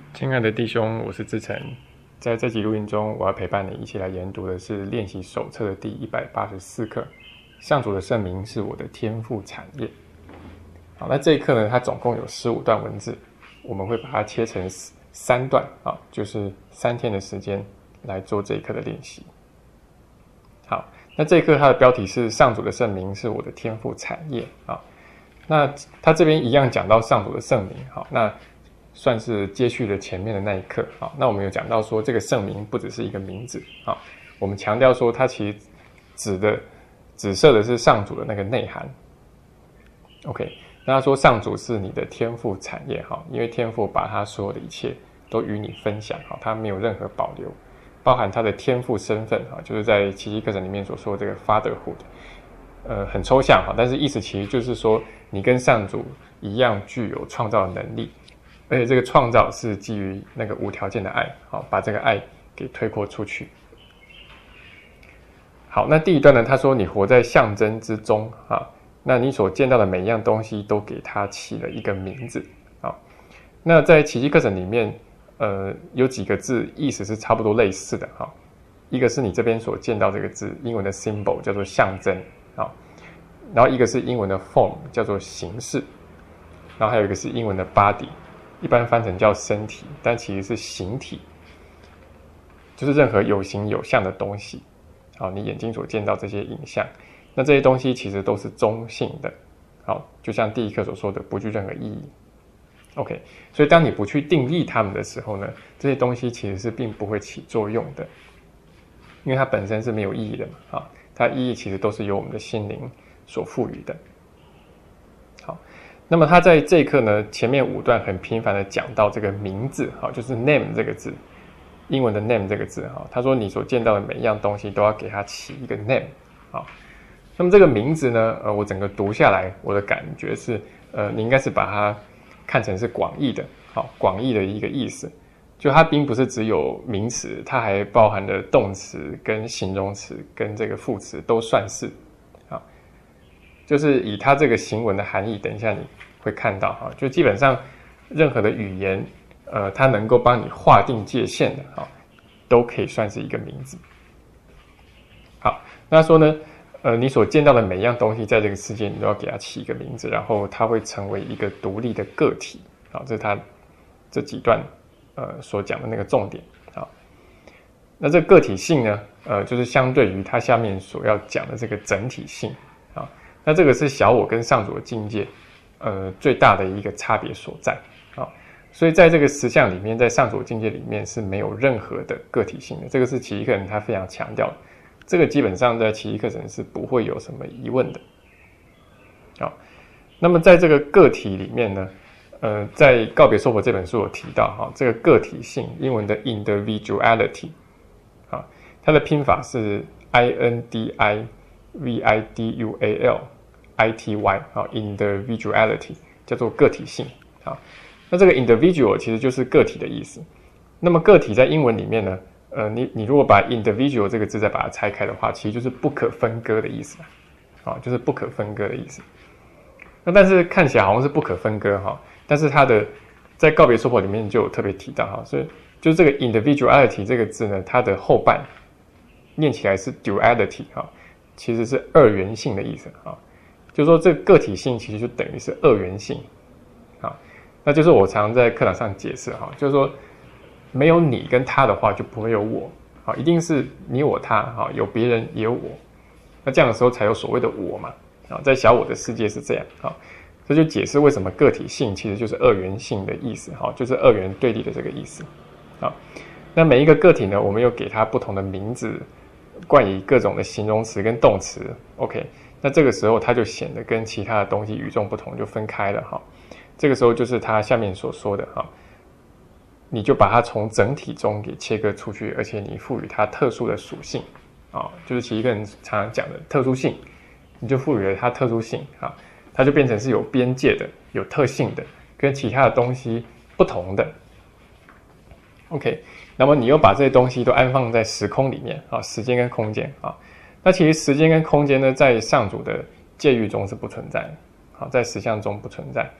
亲爱的弟兄，我是志成。在这集录音中，我要陪伴你一起来研读的是练习手册的第184课。上主的圣名是我的天赋产业。好，那这一课呢，它总共有15段文字，我们会把它切成3段，就是3天的时间来做这一课的练习。好，那这一课它的标题是上主的圣名是我的天赋产业。那他这边一样讲到上主的圣名，那算是接续了前面的那一课。那我们有讲到说，这个圣名不只是一个名字，我们强调说它其实指涉的是上主的那个内涵。OK， 那他说上主是你的天赋产业，因为天父把他所有的一切都与你分享，他没有任何保留，包含他的天赋身份，就是在奇迹课程里面所说的这个 fatherhood，很抽象，但是意思其实就是说你跟上主一样具有创造的能力，而且这个创造是基于那个无条件的爱，把这个爱给推扩出去。好，那第一段呢，他说你活在象征之中，那你所见到的每一样东西都给它起了一个名字。那在奇迹课程里面，有几个字意思是差不多类似的，一个是你这边所见到这个字，英文的 symbol 叫做象征，然后一个是英文的 form 叫做形式，然后还有一个是英文的 body， 一般翻成叫身体，但其实是形体，就是任何有形有相的东西。你眼睛所见到这些影像，那这些东西其实都是中性的，就像第一课所说的，不具任何意义。OK， 所以当你不去定义它们的时候呢，这些东西其实是并不会起作用的，因为它本身是没有意义的嘛，它意义其实都是由我们的心灵所赋予的。好，那么他在这一课呢，前面5段很频繁的讲到这个名字，就是 name 这个字，英文的 name 这个字，他说你所见到的每一样东西都要给它起一个 name。那么这个名字呢，我整个读下来，我的感觉是，你应该是把它看成是广义的，广义的一个意思，就它并不是只有名词，它还包含了动词跟形容词跟这个副词都算是，就是以它这个行文的含义，等一下你会看到，就基本上任何的语言，它能够帮你划定界限的，都可以算是一个名字。好，那说呢，你所见到的每一样东西，在这个世界你都要给它起一个名字，然后它会成为一个独立的个体。这是他这几段所讲的那个重点。那这个个体性呢，就是相对于它下面所要讲的这个整体性。那这个是小我跟上主的境界，最大的一个差别所在。所以在这个实相里面，在上主境界里面是没有任何的个体性的，这个是奇迹课程他非常强调的，这个基本上在奇迹课程是不会有什么疑问的。那么在这个个体里面呢，在告别娑婆这本书有提到，这个个体性，英文的 individuality，它的拼法是 individuality，individuality 叫做个体性。那这个 individual 其实就是个体的意思。那么个体在英文里面呢，你如果把 individual 这个字再把它拆开的话，其实就是不可分割的意思，就是不可分割的意思。那但是看起来好像是不可分割，但是它的在告别娑婆里面就有特别提到，所以就是这个 individuality 这个字呢，它的后半念起来是 duality，其实是二元性的意思，就是说这个个体性其实就等于是二元性。那就是我常在课堂上解释，就是说没有你跟他的话就不会有我，一定是你我他，有别人也有我，那这样的时候才有所谓的我嘛，在小我的世界是这样，这就解释为什么个体性其实就是二元性的意思，就是二元对立的这个意思。那每一个个体呢，我们又给它不同的名字，冠以各种的形容词跟动词 ，OK， 那这个时候它就显得跟其他的东西与众不同，就分开了，这个时候就是他下面所说的，你就把它从整体中给切割出去，而且你赋予它特殊的属性，就是奇迹课程常常讲的特殊性，你就赋予了它特殊性，它就变成是有边界的、有特性的，跟其他的东西不同的。OK， 那么你又把这些东西都安放在时空里面，时间跟空间，那其实时间跟空间呢，在上主的界域中是不存在的，在实相中不存在。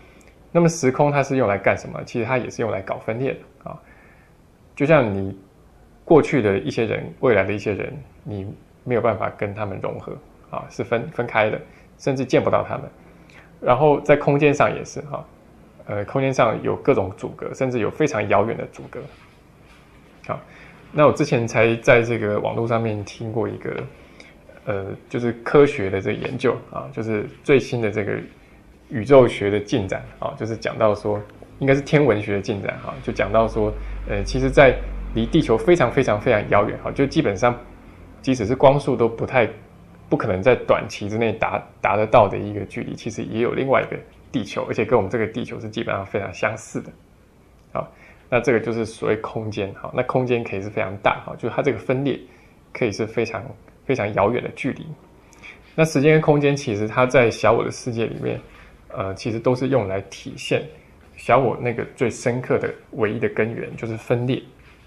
那么时空它是用来干什么？其实它也是用来搞分裂的啊。就像你过去的一些人，未来的一些人，你没有办法跟他们融合啊，是分开的，甚至见不到他们。然后在空间上也是哈，空间上有各种阻隔，甚至有非常遥远的阻隔。好，那我之前才在这个网络上面听过一个，就是科学的这个研究啊，就是最新的这个宇宙学的进展啊，就是讲到说，应该是天文学的进展哈，就讲到说，其实在离地球非常非常非常遥远哈，就基本上即使是光速都不可能在短期之内达得到的一个距离，其实也有另外一个地球，而且跟我们这个地球是基本上非常相似的。好，那这个就是所谓空间。好，那空间可以是非常大，好，就是它这个分裂可以是非常非常遥远的距离。那时间跟空间其实它在小我的世界里面，其实都是用来体现小我那个最深刻的唯一的根源，就是分裂。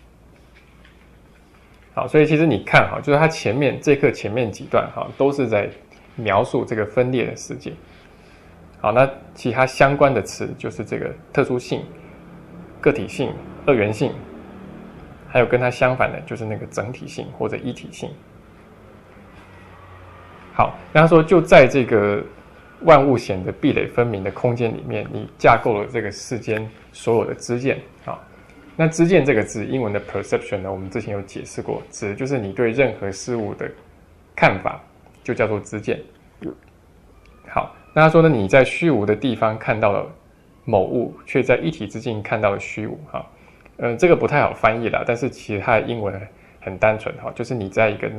好，所以其实你看哈，就是它这课前面几段哈，都是在描述这个分裂的世界。好，那其他相关的词就是这个特殊性、个体性、二元性，还有跟它相反的就是那个整体性或者一体性。好，那他说就在这个万物显得壁垒分明的空间里面，你架构了这个世间所有的知见啊。那知见这个字，英文的 perception 呢，我们之前有解释过，指的就是你对任何事物的看法，就叫做知见。好，那他说呢，你在虚无的地方看到了某物，却在一体之境看到了虚无。哈，这个不太好翻译啦，但是其实它的英文很单纯哈，就是你在一个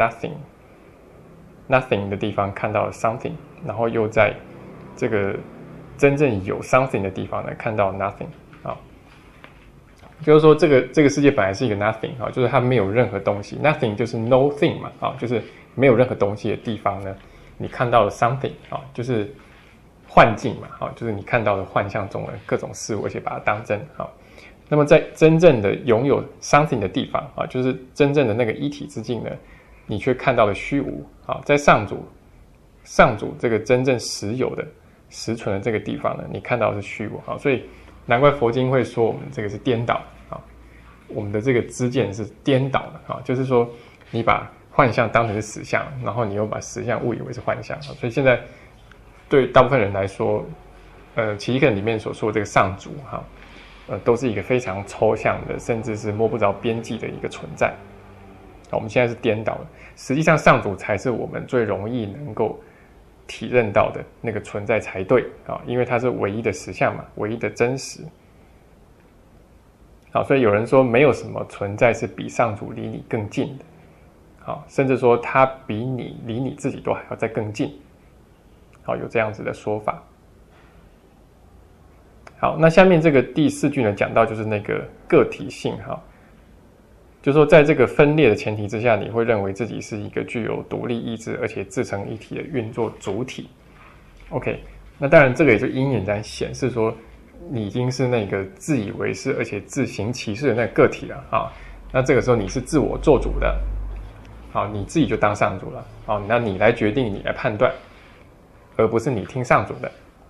nothing 的地方看到了 something， 然后又在这个真正有 something 的地方呢看到 nothing。啊，就是说这个世界本来是一个 nothing 啊，就是它没有任何东西 ，nothing 就是 no thing 嘛，啊，就是没有任何东西的地方呢，你看到了 something 啊，就是幻境嘛，啊，就是你看到了幻象中的各种事物，而且把它当真啊。那么在真正的拥有 something 的地方啊，就是真正的那个一体之境呢，你却看到了虚无啊。在上主这个真正实有的实存的这个地方呢，你看到的是虚无啊。所以难怪佛经会说我们这个是颠倒啊，我们的这个知见是颠倒的啊，就是说你把幻象当成是实相，然后你又把实相误以为是幻象啊。所以现在对大部分人来说，奇课里面所说的这个上主哈，都是一个非常抽象的，甚至是摸不着边际的一个存在。我们现在是颠倒的，实际上上主才是我们最容易能够体认到的那个存在才对啊，因为它是唯一的实相嘛，唯一的真实。好，所以有人说没有什么存在是比上主离你更近的，好，甚至说它比你离你自己都还要再更近。好，有这样子的说法。好，那下面这个第4句呢，讲到就是那个个体性哈，就是说在这个分裂的前提之下，你会认为自己是一个具有独立意志而且自成一体的运作主体。OK， 那当然这个也就隐隐然显示说，你已经是那个自以为是而且自行其事的那个个体了啊。那这个时候你是自我做主的，好，你自己就当上主了，好，那你来决定，你来判断，而不是你听上主的。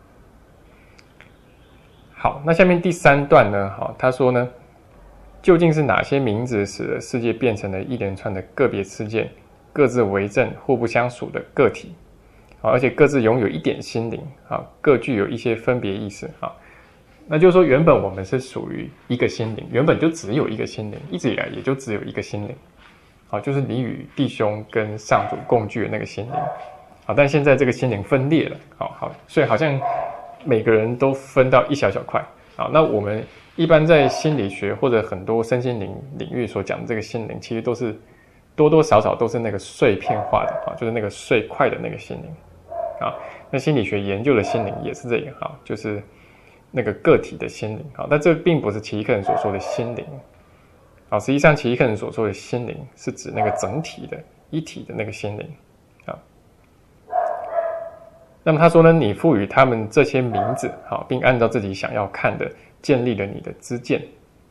好，那下面第3段呢，好，他说呢，究竟是哪些名字使得世界变成了一连串的个别事件，各自为政、互不相属的个体，而且各自拥有一点心灵，各具有一些分别意识。那就是说，原本我们是属于一个心灵，原本就只有一个心灵，一直以来也就只有一个心灵，就是你与弟兄跟上主共聚的那个心灵。但现在这个心灵分裂了，所以好像每个人都分到一小小块。那我们一般在心理学或者很多身心灵领域所讲的这个心灵，其实都是多多少少都是那个碎片化的，就是那个碎块的那个心灵。那心理学研究的心灵也是这个，就是那个个体的心灵。但这并不是奇异课人所说的心灵。实际上奇异课人所说的心灵是指那个整体的一体的那个心灵。那么他说呢，你赋予他们这些名字，并按照自己想要看的建立了你的知见。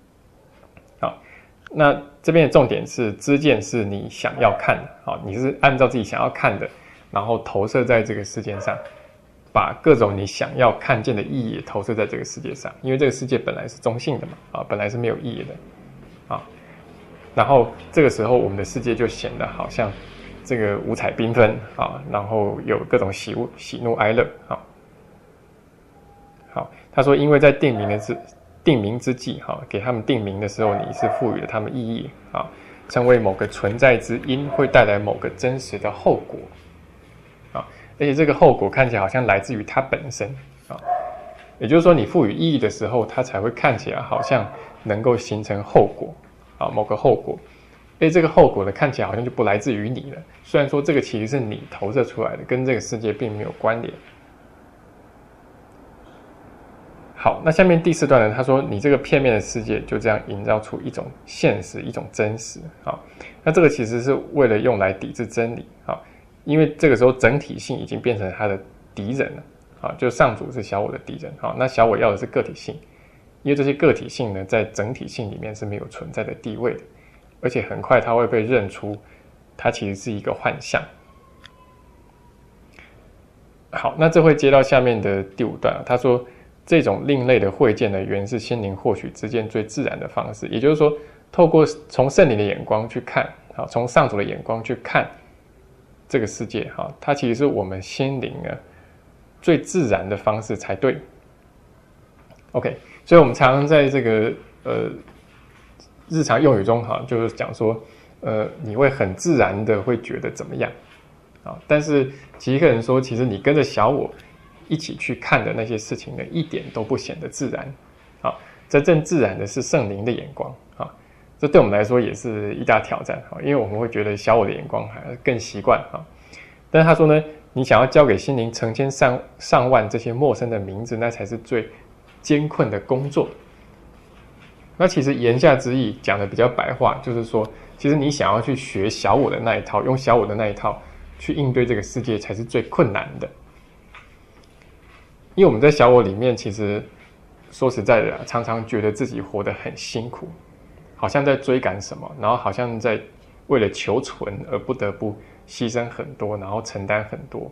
那这边的重点是知见是你想要看的，你是按照自己想要看的，然后投射在这个世界上。 把各种你想要看见的意义投射在这个世界上，因为这个世界本来是中性的嘛，本来是没有意义的，然后这个时候我们的世界就显得好像这个五彩缤纷然后有各种喜怒哀乐好，他说因为在定名之际给他们定名的时候，你是赋予了他们意义成为某个存在之因，会带来某个真实的后果而且这个后果看起来好像来自于它本身也就是说你赋予意义的时候，它才会看起来好像能够形成后果某个后果，而且这个后果呢看起来好像就不来自于你了，虽然说这个其实是你投射出来的，跟这个世界并没有关联。好，那下面第4段呢，他说你这个片面的世界就这样营造出一种现实，一种真实那这个其实是为了用来抵制真理因为这个时候整体性已经变成他的敌人了就上主是小我的敌人那小我要的是个体性，因为这些个体性呢在整体性里面是没有存在的地位的，而且很快它会被认出它其实是一个幻象。好，那这会接到下面的第5段他说这种另类的会见呢，原是心灵获取之间最自然的方式，也就是说透过从圣灵的眼光去看从上主的眼光去看这个世界它其实是我们心灵呢最自然的方式才对。 OK， 所以我们常常在这个日常用语中就是讲说你会很自然的会觉得怎么样但是其实一个人说，其实你跟着小我一起去看的那些事情呢，一点都不显得自然真正自然的是圣灵的眼光这对我们来说也是一大挑战因为我们会觉得小我的眼光还更习惯但是他说呢，你想要交给心灵成千上万这些陌生的名字，那才是最艰困的工作。那其实言下之意讲的比较白话，就是说其实你想要去学小我的那一套，用小我的那一套去应对这个世界才是最困难的。因为我们在小我里面其实说实在的常常觉得自己活得很辛苦，好像在追赶什么，然后好像在为了求存而不得不牺牲很多，然后承担很多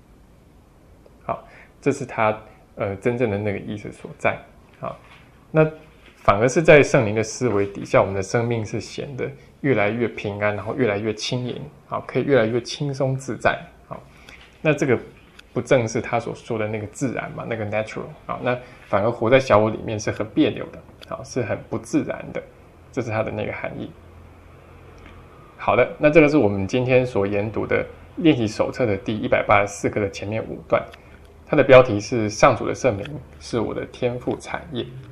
这是他真正的那个意思所在那反而是在圣灵的思维底下，我们的生命是显得越来越平安，然后越来越轻盈可以越来越轻松自在那这个不正是他所说的那个自然嘛，那个 natural 那反而活在小我里面是很别扭的是很不自然的，这是他的那个含义。好的，那这个是我们今天所研读的练习手册的第184课的前面5段，它的标题是上主的圣名是我的天赋产业。